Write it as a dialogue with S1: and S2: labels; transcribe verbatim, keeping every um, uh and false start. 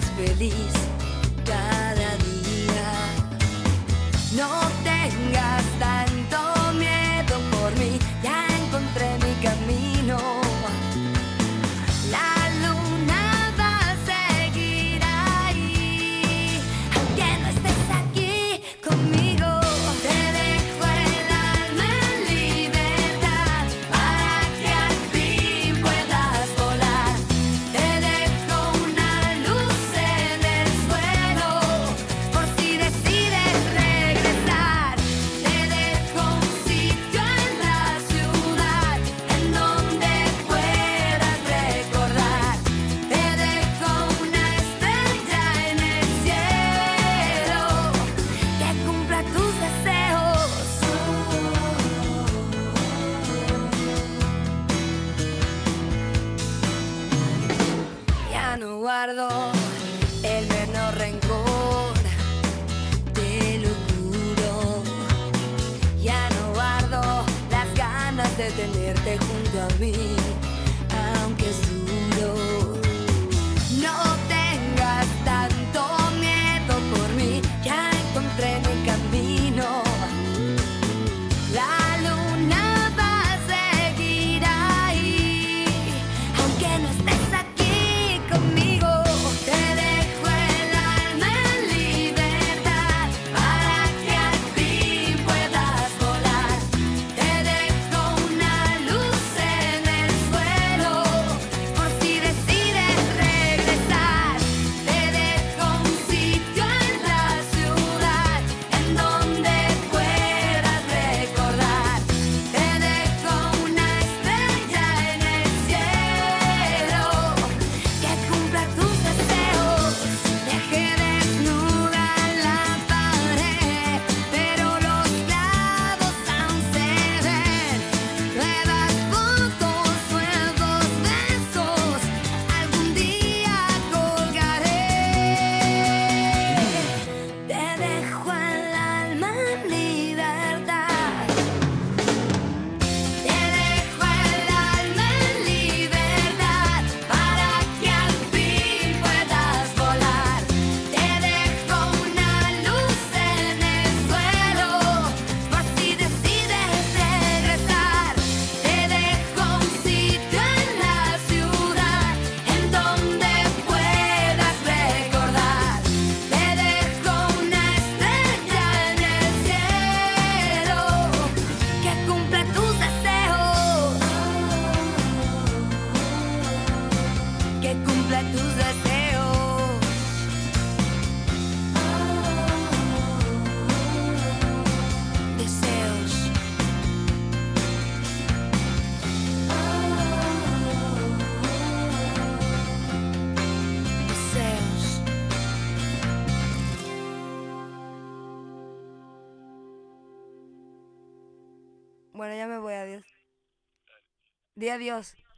S1: más feliz cada día. No tengas tanto miedo por mí, ya encontré mi camino. La luna va a seguir ahí, aunque no estés aquí conmigo. Te dejo el alma en libertad para que al fin puedas volar. Te dejo una luz en el suelo por si decides regresar. Te dejo un sitio en la ciudad en donde puedas recordar. Te dejo una estrella en el cielo que cumpla tus deseos. Ya no guardo el menor rencor, te lo juro. Ya no guardo las ganas de tenerte junto a mí, aunque es duro. No tengas tanto miedo por mí, ya encontré mi camino. La luna va a seguir ahí, aunque no estés aquí conmigo. Te dejo el alma en libertad para que al fin puedas volar. Te dejo una luz en el suelo por si decides regresar. Te dejo un sitio en la ciudad en donde puedas recordar. Te dejo una estrella en el cielo que cumpla tus deseos. Dejé desnuda la pared, pero los clavos aún se ven. Nuevas fotos, nuevos besos, algún día colgaré. Te dejo el alma en libertad. Te dejo el alma en libertad para que al fin puedas volar. Te dejo una luz en el suelo por si decides regresar. Te dejo un sitio en la ciudad en donde puedas recordar. Te dejo una estrella en el cielo que cumpla tus deseos. Que cumpla tus deseos. Deseos. Deseos. Bueno, ya me voy, adiós. Di adiós.